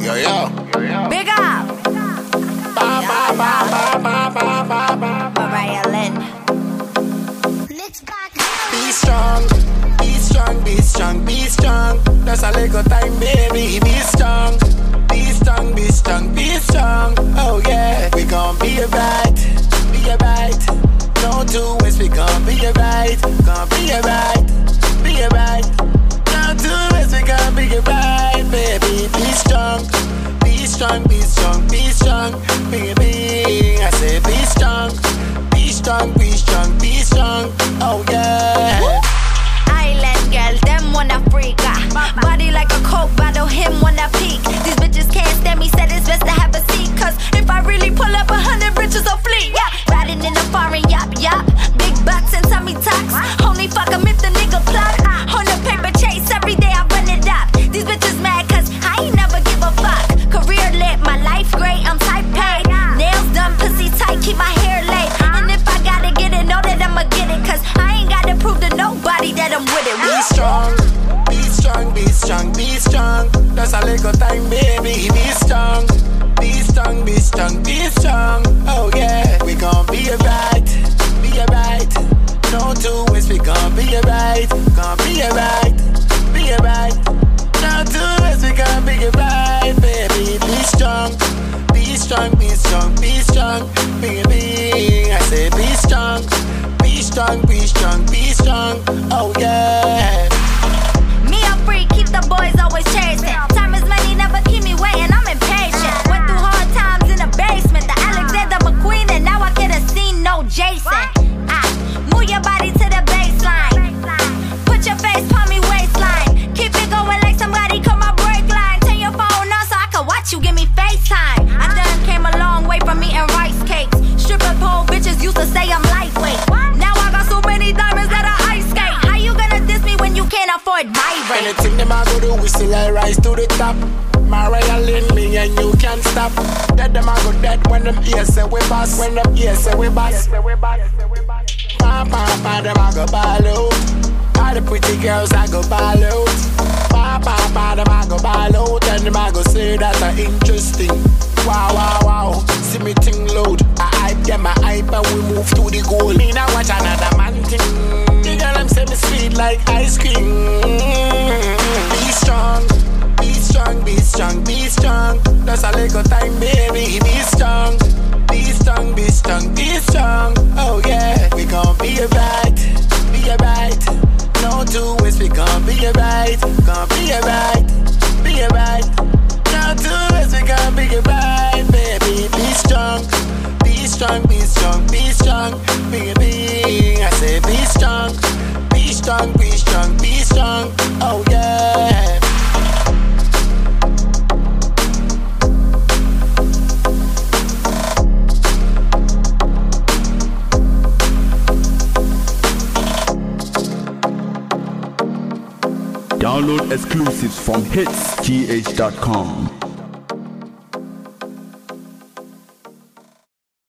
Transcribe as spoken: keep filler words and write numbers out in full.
Yo, yo. Big up. Ba, ba, ba, ba, ba, ba, ba, ba. Mariah Lynn. Be strong, be strong, be strong, be strong. That's a little time, baby. Be strong, be strong, be strong, be strong. Oh yeah, we gon' be alright, be alright. No two ways, we gon' be alright, gon' be alright, be alright. No two ways, we gon' be alright, baby. Be strong, be strong, be strong, be strong, baby. I say be strong, be strong, be strong, be strong. Oh yeah. Island girl, them wanna freak ah. Body like a coke bottle, him wanna peek. These bitches can't stand me, said it's best to have a seat. Cause if I really pull up, a hundred bitches will flee. Yeah. Riding in a foreign yop yop. Big butts and tummy tucks. Only fuck 'em if the nigga plug. On the paper chase, every day I run it up. These bitches mad cause I ain't never give a fuck. Career lit, my life great, I'm type paid. Nails done, pussy tight, keep my hair laid. And if I gotta get it, know that I'ma get it. Cause I ain't gotta prove to nobody that I'm with it. Be strong, be strong, be strong, be strong. That's a little time, baby. Be strong, be strong, be strong, be strong. Oh yeah, we gon' be alright, be alright. No two ways, we gon' be alright, gon' be alright, be alright. No two ways, we gon' be alright, baby. Be strong, be strong, be strong, be strong, baby. I say be strong, be strong, be strong, be strong. Oh yeah. Me a freak, keep the boys always chasing. Time is money, never keep me waiting, I'm impatient. Went through hard times in the basement. The Alexander McQueen, and now I get a scene, no Jason. Ah, move your body to the baseline. Put your face on me waistline. Keep it going like somebody cut my brake line. Turn your phone on so I can watch you, give me FaceTime. I done came a long way from eating rice cakes. Stripper pole bitches used to say I'm lightweight. Now I got so many diamonds that I ice skate. How you gonna diss me when you can't afford my rate? Anything them I go do, we still I rise to the top. Mariah Lynn, me and you can't stop. Dead them I go dead when them ears say we boss. When them ears say we boss. Pa pa pa them I go ball out. All the pretty girls I go ball out. Pa pa pa them I go ball out. And them I go say that are interesting. Wow wow wow, see me ting load. I hype them, I hype and we move to the goal. Me now watch another man ting. The girl them say me sweet like ice cream. Be strong, be strong, be strong, be strong. That's a little time, baby. Be strong, be strong, be strong, be strong. Oh yeah, we gon' be alright, be alright. No two ways, we gon' be alright, gon' be alright, be alright. No two ways, we gon' be alright, baby. Be strong, be strong, be strong, be strong, baby. I say be strong, be strong, be strong, be strong. Oh yeah. Download exclusives from hits g h dot com.